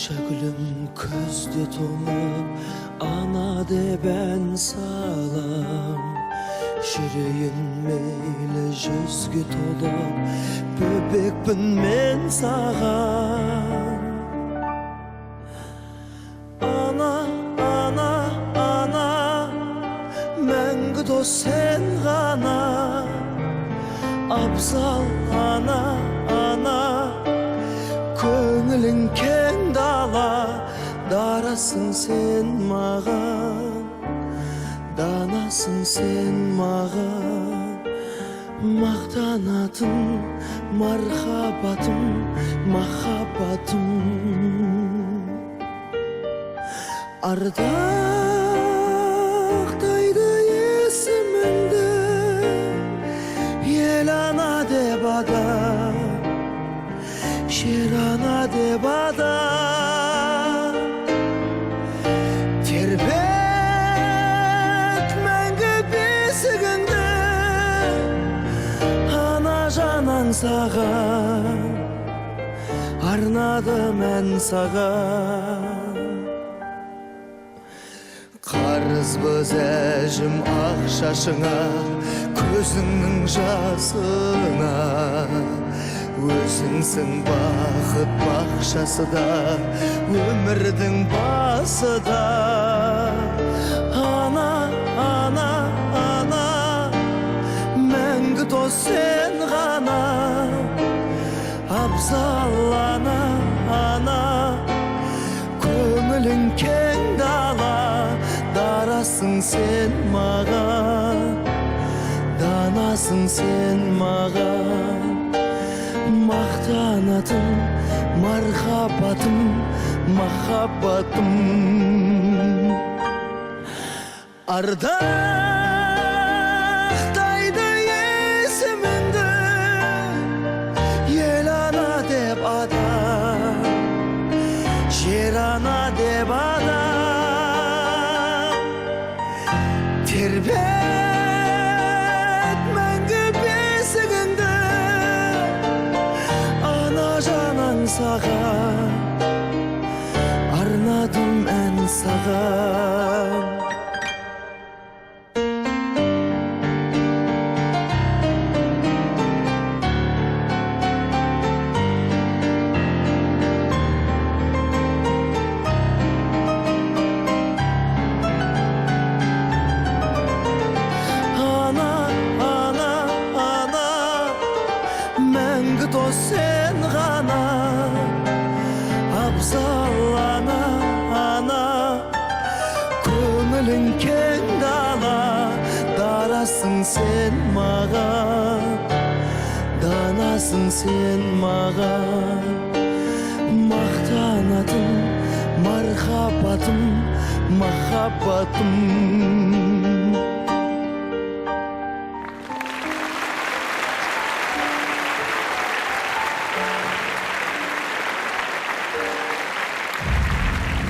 Ayşe gülüm közde tonup ana de ben salam. Şireyin meyle yüzgü tolup böbekpin men sağam. Ana, ana, ana, мәңгі дос sen ғана. Абзал ана, ана, көңілің кең дала. Дарасың sen маған, данасың sen маған. Мақтанатын мархабатым, махаббатым. Ардақтайды есіміңді, ел ана деп ада, жер ана деп ада. Тербет мәңгі бесігіңді, ана жанаң саған, арнадым ән саған. Қарызбыз әжім ақ шашыңа, көзіңнің жасына. Өзіңсің бақыт бақшасы да, өмірдің басы да. Ана, ана, ана, мәңгі дос sen ғана. Абзал ана, ана, көңілің кең дала. Дарасың sen маған, данасың sen маған. Мақтанатын мархаббатым, махаббатым. Ардақтайды есіміңді, ел ана деп ада, жер ана деп ада. Тербет мәңгі бесігіңді, ана жанаң саған, арнадым ән саған. Мәңгі дос sen ғана. Абзал ана, ана, көңілің кең дала. Дарасың sen маған, данасың sen маған. Мақтанатын мархаббатым, махаббатым.